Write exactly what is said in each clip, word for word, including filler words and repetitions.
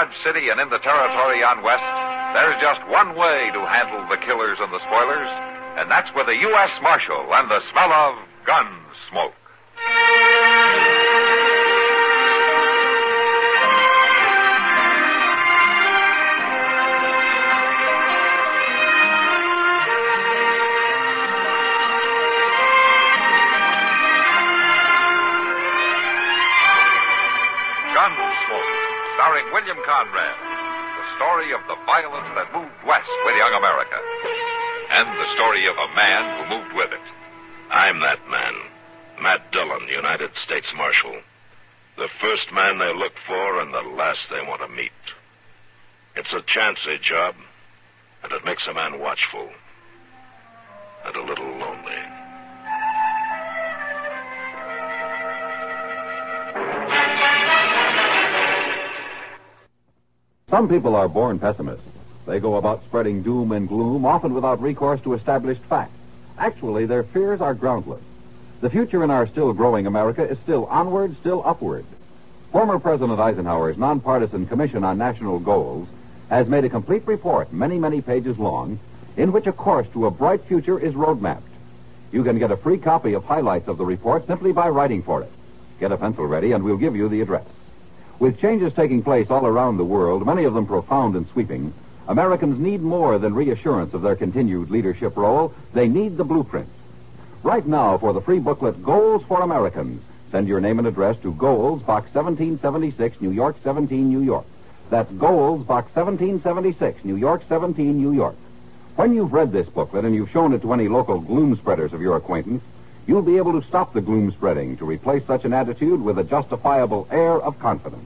Dodge City and in the territory on West, there's just one way to handle the killers and the spoilers, and that's with a U S Marshal and the smell of gun smoke. Gunsmoke, starring William Conrad. The story of the violence that moved west with young America. And the story of a man who moved with it. I'm that man. Matt Dillon, United States Marshal. The first man they look for and the last they want to meet. It's a chancy job, and it makes a man watchful. And a little lonely. Some people are born pessimists. They go about spreading doom and gloom, often without recourse to established facts. Actually, their fears are groundless. The future in our still growing America is still onward, still upward. Former President Eisenhower's nonpartisan Commission on National Goals has made a complete report, many, many pages long, in which a course to a bright future is roadmapped. You can get a free copy of highlights of the report simply by writing for it. Get a pencil ready, and we'll give you the address. With changes taking place all around the world, many of them profound and sweeping, Americans need more than reassurance of their continued leadership role. They need the blueprint. Right now, for the free booklet, Goals for Americans, send your name and address to Goals, Box seventeen seventy-six, New York seventeen, New York. That's Goals, Box seventeen seventy-six, New York seventeen, New York. When you've read this booklet and you've shown it to any local gloom spreaders of your acquaintance, you'll be able to stop the gloom spreading, to replace such an attitude with a justifiable air of confidence.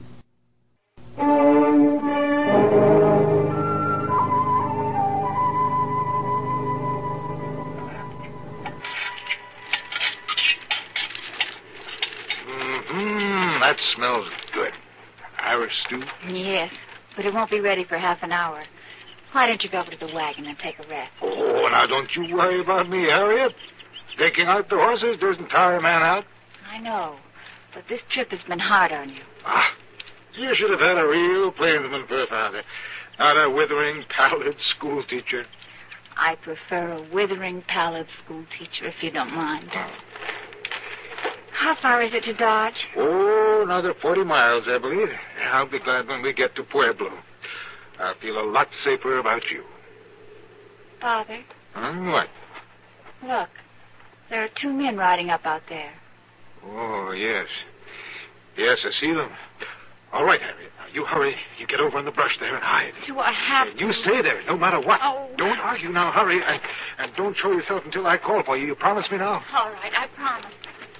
Mm-hmm. That smells good. Irish stew? Yes, but it won't be ready for half an hour. Why don't you go over to the wagon and take a rest? Oh, now don't you worry about me, Harriet. Staking out the horses doesn't tire a man out. I know, but this trip has been hard on you. Ah, you should have had a real plainsman for a father, not a withering, pallid schoolteacher. I prefer a withering, pallid schoolteacher, if you don't mind. How far is it to Dodge? Oh, another forty miles, I believe. I'll be glad when we get to Pueblo. I'll feel a lot safer about you. Father? Hmm, what? Look, there are two men riding up out there. Oh, yes. Yes, I see them. All right, Harriet. Now, you hurry. You get over in the brush there and hide. Do I have to? You stay there, no matter what. Oh. Don't argue now. Hurry. And, and don't show yourself until I call for you. You promise me now? All right, I promise.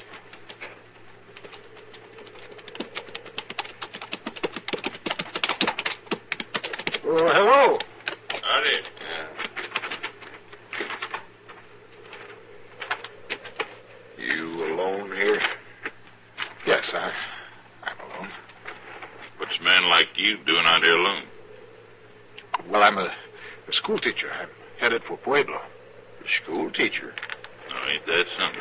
Oh, hello. Howdy. Yeah. You alone here? Yes, I, I'm alone. What's a man like you doing out here alone? Well, I'm a, a school teacher. I'm headed for Pueblo. A school teacher? Oh, ain't that something?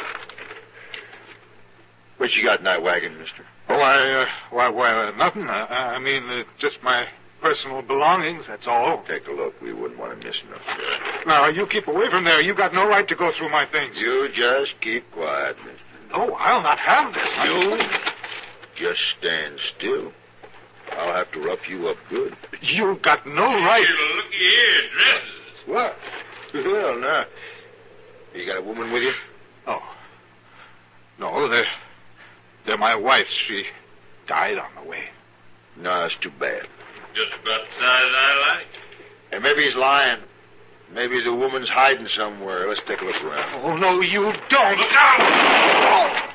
What you got in that wagon, mister? Oh, I, uh, why, why, uh, nothing. I, I mean, uh, just my personal belongings, that's all. Take a look. We wouldn't want to miss nothing. Now, you keep away from there. You got no right to go through my things. You just keep quiet, mister. No, I'll not have this. You just stand still. I'll have to rough you up good. You got no right. Here, looky here, dresses. What? Well, now. You got a woman with you? Oh. No, they're, they're my wife's. She died on the way. No, that's too bad. Just about the size I like. And maybe he's lying. Maybe the woman's hiding somewhere. Let's take a look around. Oh, no, you don't. Look out!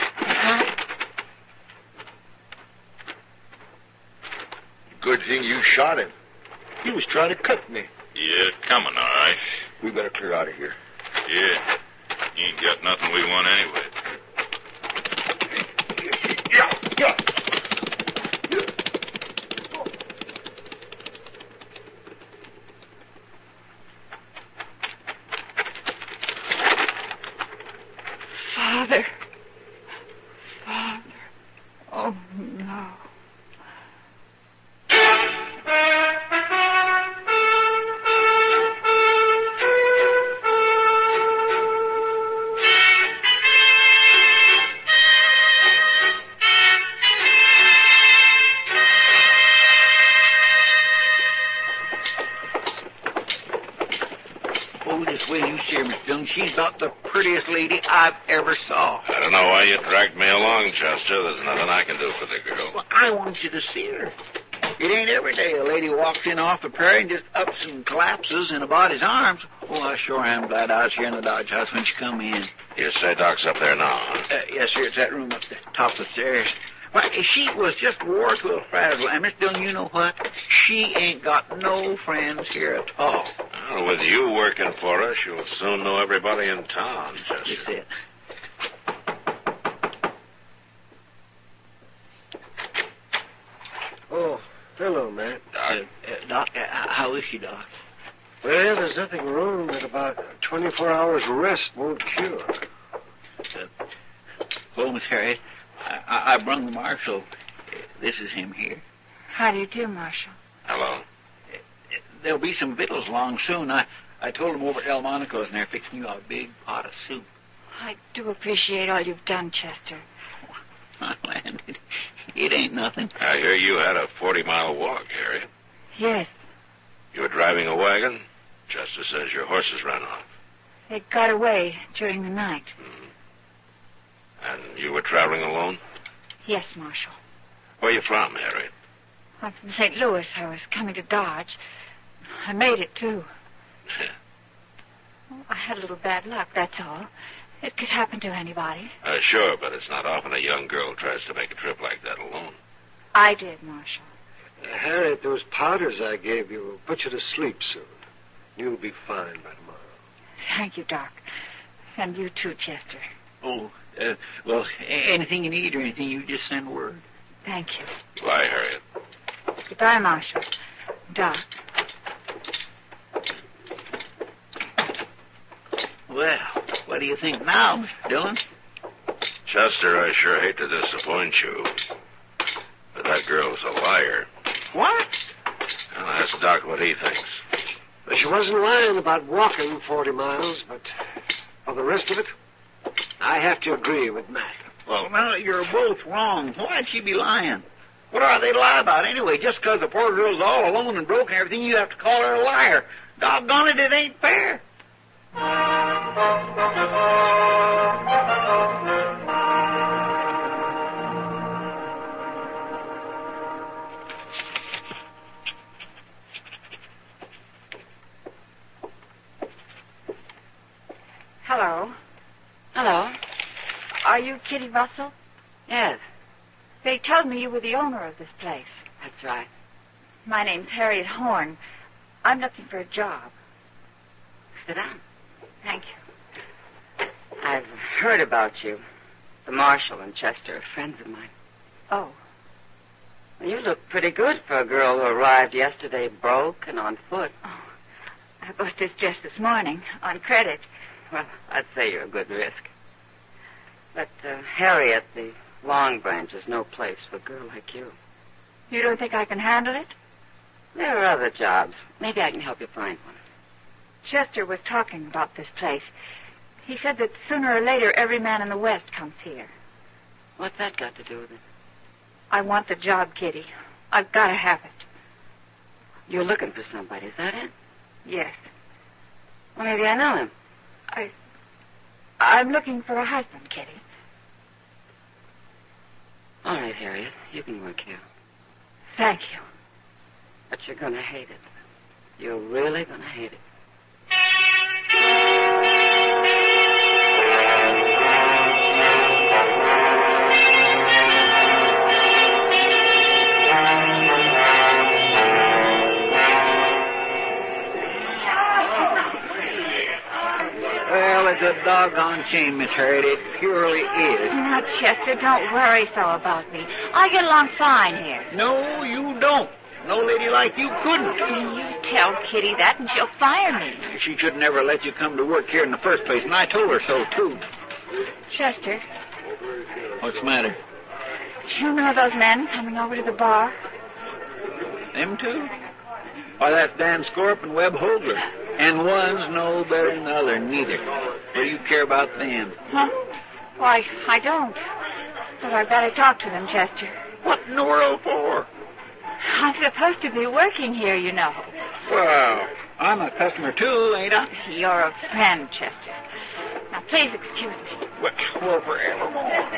Good thing you shot him. He was trying to cut me. Yeah, coming, all right. We better clear out of here. Yeah. You ain't got nothing we want anyway. Yeah, yeah. Father. Father. Oh, no. Oh, this way you see her, Miss Dillon. She's about the prettiest lady I've ever saw. I don't know why you dragged me along, Chester. There's nothing I can do for the girl. Well, I want you to see her. It ain't every day a lady walks in off the prairie and just ups and collapses in a body's arms. Oh, I sure am glad I was here in the Dodge House when she come in. You say Doc's up there now, huh? Uh, yes, sir. It's that room up the top of the stairs. Why, she was just wore to a frazzle. And, Miss Dillon, you know what? She ain't got no friends here at all. Well, with you working for her, she'll soon know everybody in town, Chester. That's it. Oh, hello, Matt. Doc? Uh, uh, Doc, uh, how is she, Doc? Well, there's nothing wrong that about twenty-four hours rest won't cure. Uh, hello, Miss Harriet. I, I, I brung the marshal. Uh, this is him here. How do you do, Marshal? Hello. There'll be some victuals along soon. I, I told them over at Delmonico's, and they're fixing you a big pot of soup. I do appreciate all you've done, Chester. My land, it, it ain't nothing. I hear you had a forty-mile walk, Harriet. Yes, You were driving a wagon? Chester says your horses ran off. they got away during the night. Mm-hmm. And you were traveling alone? Yes, Marshal. Where are you from, Harriet? I'm from Saint Louis. I was coming to Dodge. I made it, too. Oh, I had a little bad luck, that's all. It could happen to anybody. Uh, sure, but it's not often a young girl tries to make a trip like that alone. I did, Marshal. Uh, Harriet, those powders I gave you will put you to sleep soon. You'll be fine by tomorrow. Thank you, Doc. And you, too, Chester. Oh, uh, well, a- anything you need or anything, you just send word. Thank you. Bye, Harriet. Goodbye, Marshal. Doc. Well, what do you think now, Mister Dillon? Chester, I sure hate to disappoint you, but that girl's a liar. What? I'll ask Doc what he thinks. Well, she wasn't lying about walking forty miles, but for the rest of it, I have to agree with Matt. Well, now, you're both wrong. Why'd she be lying? What are they to lie about anyway? Just because the poor girl's all alone and broke and everything, you have to call her a liar. Doggone it, it ain't fair. Hello. Hello. Are you Kitty Russell? Yes, They told me you were the owner of this place. that's right. My name's Harriet Horn. I'm looking for a job. Sit down. Thank you. I've heard about you. The marshal and Chester are friends of mine. Oh, Well, you look pretty good for a girl who arrived yesterday broke and on foot. I bought this just this morning on credit. Well, I'd say you're a good risk. But, uh, Harriet, the Long Branch is no place for a girl like you. You don't think I can handle it? There are other jobs. Maybe I can help you find one. Chester was talking about this place. He said that sooner or later every man in the West comes here. What's that got to do with it? I want the job, Kitty. I've got to have it. You're looking for somebody, is that it? Yes. Well, maybe I know him. I... I'm looking for a husband, Kitty. All right, Harriet, you can work here. Thank you. But you're going to hate it. You're really going to hate it. Well, it's a doggone shame, Miss Harriet. It purely is. Now, Chester, don't worry so about me. I get along fine here. No, you don't. No lady like you couldn't. You tell Kitty that and she'll fire me. She should never let you come to work here in the first place, and I told her so, too. Chester, What's the matter? do you know those men coming over to the bar? Them two? Why, that's Dan Scorp and Webb Holger. And one's no better than the other, neither. What do you care about them? Huh? Why, I don't. But I've got to talk to them, Chester. What in the world for? I'm supposed to be working here, you know. Well, I'm a customer, too, ain't I? You're a friend, Chester. Now, please excuse me. Well, well forevermore.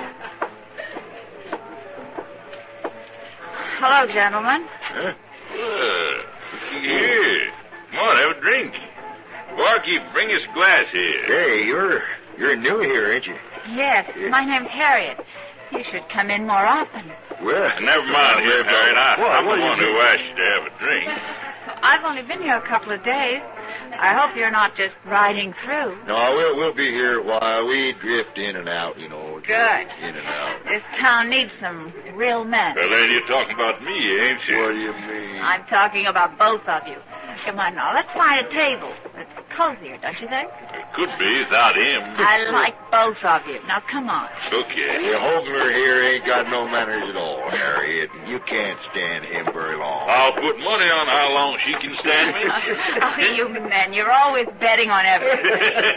Hello, gentlemen. Huh? Uh, here. Come on, have a drink. Barkeep, bring us a glass here. Hey, you're you're new here, ain't you? Yes, my name's Harriet. You should come in more often. Well, Never mind here, Harriet. I, What, I'm what the do you one do? who asked you to have a drink. I've only been here a couple of days. I hope you're not just riding through. No, we'll we'll be here while we drift in and out, you know. Good. In and out. This town needs some real men. Well, then you're talking about me, ain't you? What do you mean? I'm talking about both of you. Come on now, let's find a table. It's cozier, don't you think? It could be without him. I like both of you. Now, come on. Okay. The Hogler here ain't got no manners at all, Harriet. You can't stand him very long. I'll put money on how long she can stand me. Oh, you men, you're always betting on everything.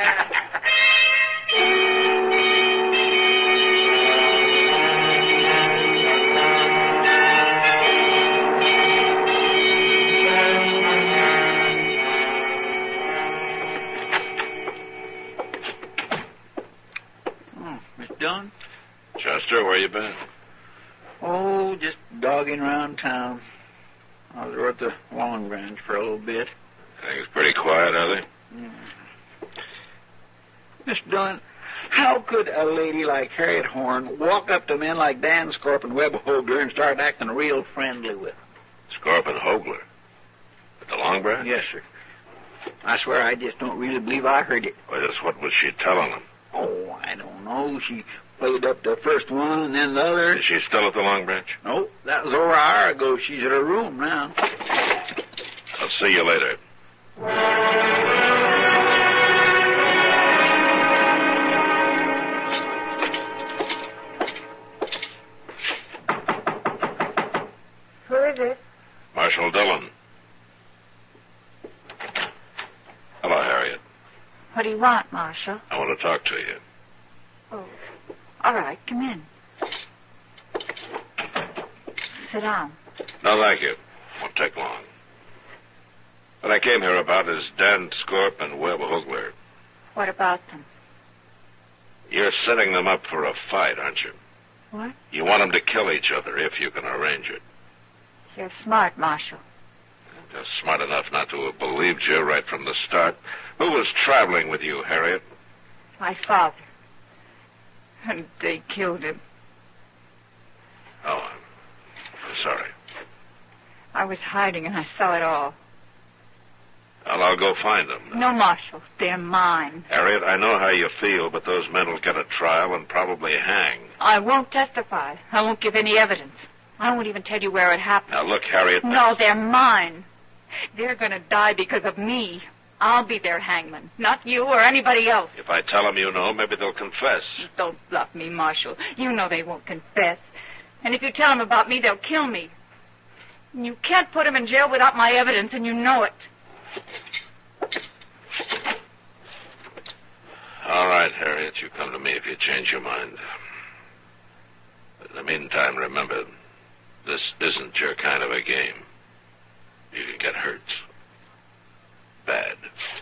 Done? Chester, where you been? Oh, just dogging around town. I was over at the Long Branch for a little bit. Things pretty quiet, are they? Mister Dunn, how could a lady like Harriet Horn walk up to men like Dan Scorp and Webb Hogler and start acting real friendly with them? Scorp and Hogler. At the Long Branch? Yes, sir. I swear I just don't really believe I heard it. Well, just what was she telling them? Oh, I don't know. She played up the first one and then the other. Is she still at the Long Branch? No, that was over an hour ago. She's at her room now. I'll see you later. Who is it? Marshal Dillon. Hello, Harriet. What do you want, Marshal? I want to talk to you. Oh, all right, come in. Sit down. No, thank you. Won't take long. What I came here about is Dan Scorp and Webb Hogler. What about them? You're setting them up for a fight, aren't you? What? You want them to kill each other if you can arrange it. You're smart, Marshal. Just smart enough not to have believed you right from the start. Who was traveling with you, Harriet? My father. And they killed him. Oh, I'm, I'm sorry. I was hiding and I saw it all. Well, I'll go find them. No, Marshal. They're mine. Harriet, I know how you feel, but those men will get a trial and probably hang. I won't testify. I won't give any evidence. I won't even tell you where it happened. Now, look, Harriet... No, they're mine. They're going to die because of me. I'll be their hangman, not you or anybody else. If I tell them you know, maybe they'll confess. Don't bluff me, Marshal. You know they won't confess. And if you tell them about me, they'll kill me. You can't put them in jail without my evidence, and you know it. All right, Harriet, you come to me if you change your mind. But in the meantime, remember, this isn't your kind of a game. You can get hurt. Bad.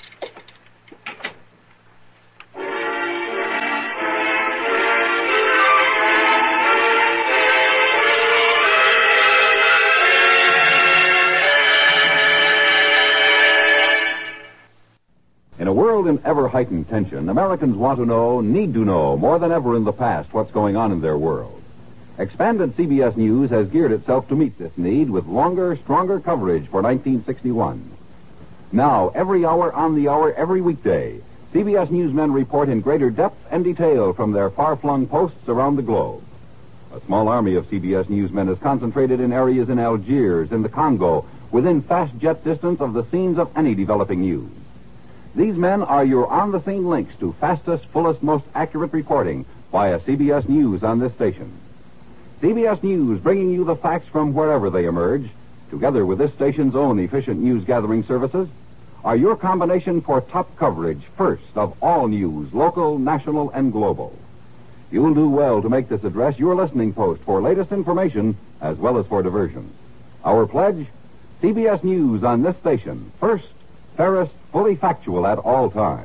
In a world in ever-heightened tension, Americans want to know, need to know, more than ever in the past, what's going on in their world. Expanded C B S News has geared itself to meet this need with longer, stronger coverage for nineteen sixty-one. Now, every hour on the hour, every weekday, C B S newsmen report in greater depth and detail from their far-flung posts around the globe. A small army of C B S newsmen is concentrated in areas in Algiers, in the Congo, within fast jet distance of the scenes of any developing news. These men are your on-the-scene links to fastest, fullest, most accurate reporting via C B S News on this station. C B S News bringing you the facts from wherever they emerge, together with this station's own efficient news-gathering services, are your combination for top coverage, first of all news, local, national, and global. You'll do well to make this address your listening post for latest information as well as for diversion. Our pledge, C B S News on this station. First, fairest, fully factual at all times.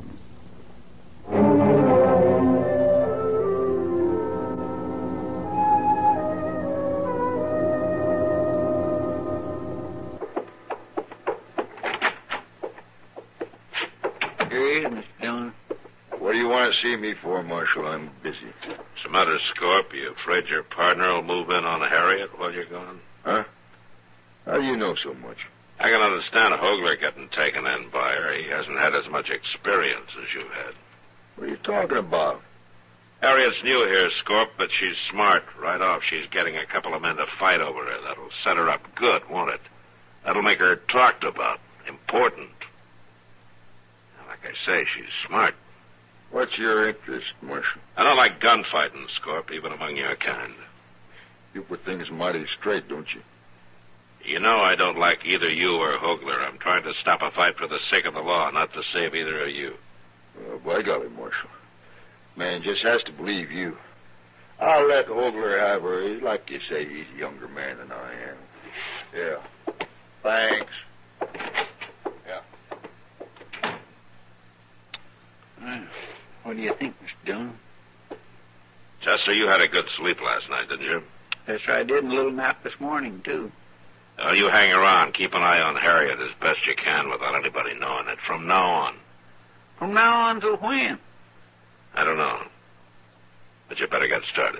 What do you want to see me for, Marshal? I'm busy. What's the matter, Scorp? You afraid your partner will move in on Harriet while you're gone? Huh? How do you know so much? I can understand Hogler getting taken in by her. He hasn't had as much experience as you've had. What are you talking about? Harriet's new here, Scorp, but she's smart. Right off, she's getting a couple of men to fight over her. That'll set her up good, won't it? That'll make her talked about, important. Like I say, she's smart. What's your interest, Marshal? I don't like gunfighting, Scorp, even among your kind. You put things mighty straight, don't you? You know I don't like either you or Hogler. I'm trying to stop a fight for the sake of the law, not to save either of you. Oh, by golly, Marshal. Man just has to believe you. I'll let Hogler have her. Like you say, he's a younger man than I am. Yeah. Thanks. Yeah. Well, what do you think, Mister Dillon? Chester, you had a good sleep last night, didn't you? Yes, sir, I did, and a little nap this morning, too. Well, you hang around. Keep an eye on Harriet as best you can without anybody knowing it. From now on. From now on till when? I don't know. But you better get started.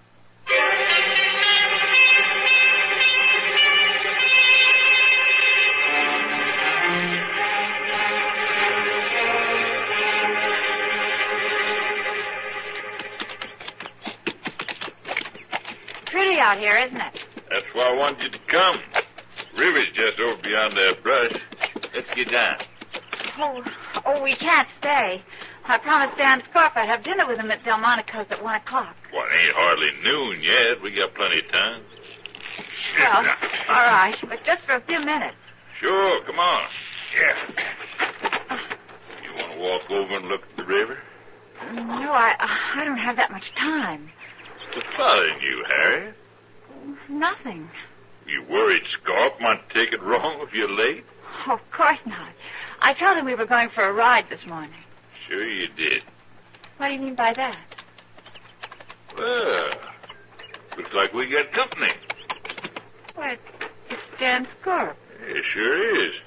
Pretty out here, isn't it? That's why I wanted you to come. River's just over beyond that brush. Let's get down. Oh, oh, we can't stay. I promised Dan Scorp I'd have dinner with him at Delmonico's at one o'clock. Well, it ain't hardly noon yet. We got plenty of time. Well, all right, but just for a few minutes. Sure, come on. Yeah. You want to walk over and look at the river? No, I I don't have that much time. What's bothering you, Harriet? Nothing. You worried Scorp might take it wrong if you're late? Oh, of course not. I told him we were going for a ride this morning. Sure you did. What do you mean by that? Well, looks like we got company. What? It's Dan Scorp. It sure is.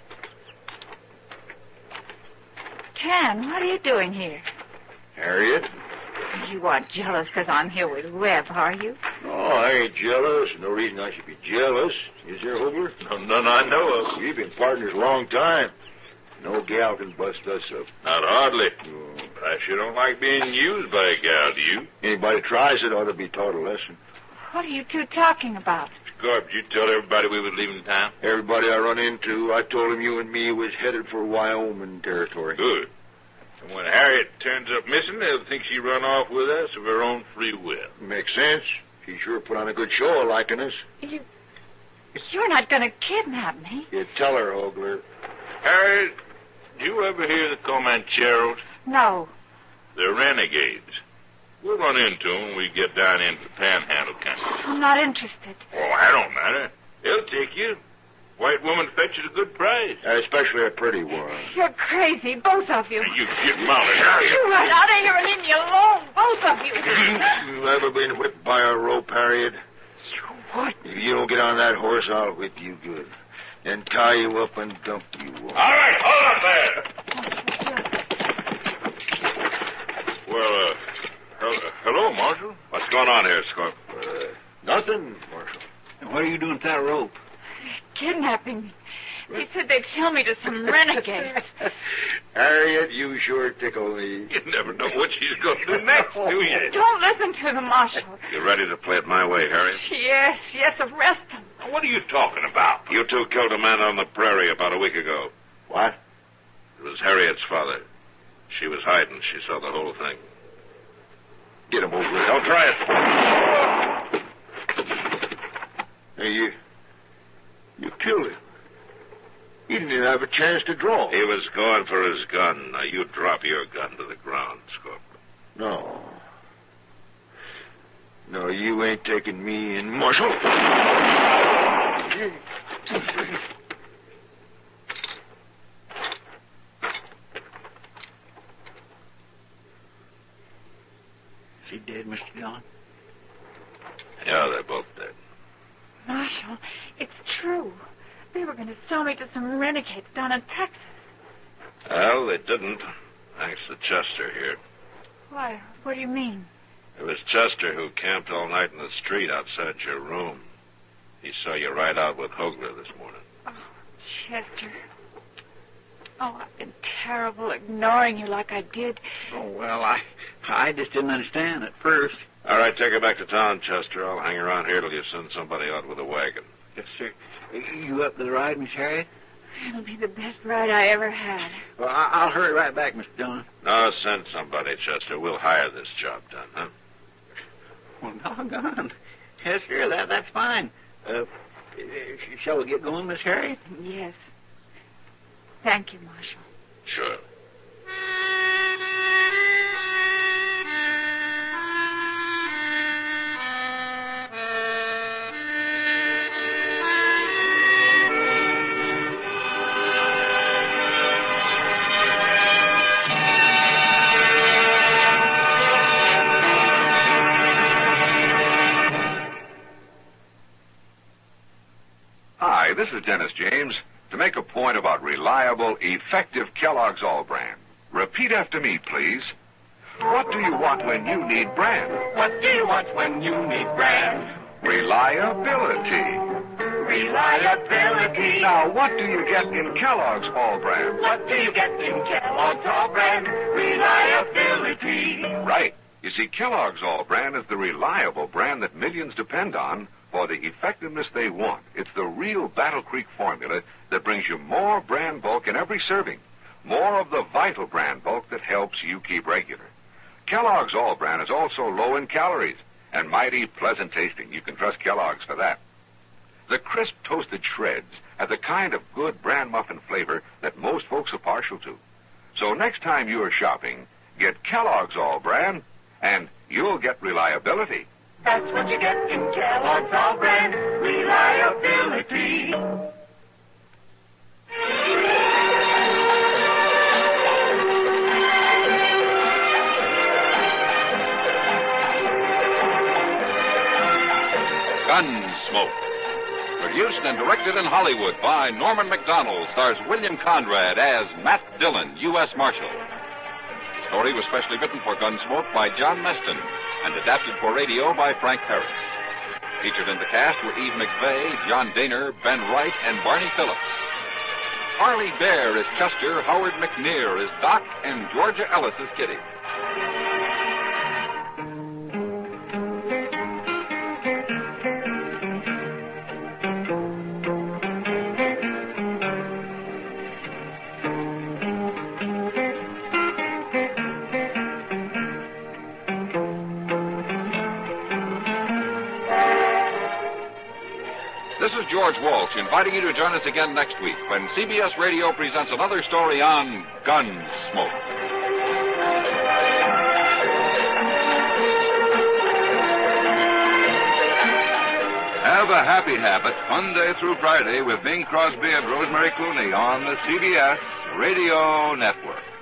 Dan, what are you doing here? Harriet? You aren't jealous because I'm here with Webb, are you? No, I ain't jealous. No reason I should be jealous. Is there, Hogler? No, none I know of. We've been partners a long time. No gal can bust us up. Not hardly. Oh. But I sure don't like being used by a gal, do you? Anybody tries it ought to be taught a lesson. What are you two talking about? Scorp, did you tell everybody we was leaving town? Everybody I run into, I told them you and me was headed for Wyoming territory. Good. And when Harriet turns up missing, they'll think she run off with us of her own free will. Makes sense. She sure put on a good show of liking us. You... You're not going to kidnap me. You tell her, Hogler. Harriet, did you ever hear the Comancheros? No. They're renegades. We'll run into them when we get down into the Panhandle country. I'm not interested. Oh, that don't matter. They'll take you. White woman fetches a good price. Especially a pretty one. You're crazy, both of you. You get mounted, Harriet. You run out of here and leave me alone, both of you. You ever been whipped by a rope, Harriet? What? If you don't get on that horse, I'll whip you good. Then tie you up and dump you. All right, hold up there. Well, uh, hel- hello, Marshal. What's going on here, Scorp? Uh, nothing, Marshal. And what are you doing with that rope? Kidnapping me. They said they'd sell me to some renegades. Harriet, you sure tickle me. You never know what she's going to do next, do you? Don't listen to them, Marshal. You ready to play it my way, Harriet? Yes, yes, arrest them. What are you talking about? You two killed a man on the prairie about a week ago. What? It was Harriet's father. She was hiding. She saw the whole thing. Get him over there. Don't try it. Hey, you... You killed him. He didn't even have a chance to draw. He was going for his gun. Now, you drop your gun to the ground, Scorp. No. No, you ain't taking me in, Marshal. She dead, Mister Dillon? Yeah, they're both dead. Marshal, it's true. They were going to sell me to some renegades down in Texas. Well, they didn't, thanks to Chester here. Why, what do you mean? It was Chester who camped all night in the street outside your room. He saw you ride out with Hogler this morning. Oh, Chester. Oh, I've been terrible, ignoring you like I did. Oh, well, I I just didn't understand at first. All right, take her back to town, Chester. I'll hang around here till you send somebody out with a wagon. Yes, sir. You up to the ride, Miss Harriet? It'll be the best ride I ever had. Well, I- I'll hurry right back, Mister Dillon. No, send somebody, Chester. We'll hire this job done, huh? Well, doggone. Yes, sir, that, that's fine. Uh, shall we get going, Miss Harriet? Yes. Thank you, Marshal. Sure. Hi, this is Dennis James. To make a point about reliable, effective Kellogg's All Brand. Repeat after me, please. What do you want when you need brand? What do you want when you need brand? Reliability. Reliability. Now, what do you get in Kellogg's All Brand? What do you get in Kellogg's All Brand? Reliability. Right. You see, Kellogg's All Brand is the reliable brand that millions depend on for the effectiveness they want. It's the real Battle Creek formula that brings you more brand bulk in every serving. More of the vital brand bulk that helps you keep regular. Kellogg's All Brand is also low in calories and mighty pleasant tasting. You can trust Kellogg's for that. The crisp toasted shreds have the kind of good bran muffin flavor that most folks are partial to. So next time you are shopping, get Kellogg's All Brand, and you'll get reliability. That's what you get in Kellogg's All Brand. Reliability. Gunsmoke. Produced and directed in Hollywood by Norman Macdonald, stars William Conrad as Matt Dillon, U S Marshal. The story was specially written for Gunsmoke by John Meston and adapted for radio by Frank Paris. Featured in the cast were Eve McVeigh, John Daner, Ben Wright, and Barney Phillips. Harley Bear is Chester, Howard McNear is Doc, and Georgia Ellis is Kitty. This is George Walsh inviting you to join us again next week when C B S Radio presents another story on Gunsmoke. Have a happy habit, fun day through Friday with Bing Crosby and Rosemary Clooney on the C B S Radio Network.